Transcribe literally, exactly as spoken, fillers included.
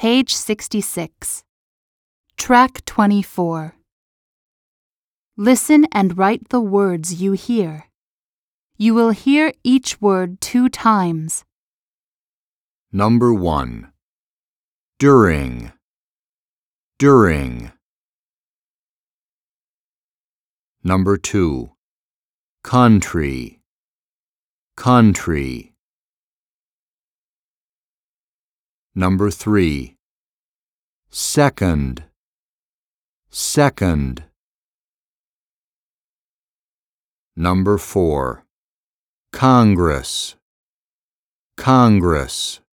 Page sixty-six. Track twenty-four. Listen and write the words you hear. You will hear each word two times. Number one. During. During. Number two. Country. Country. Number three. Second. Second. Number four. Congress. Congress.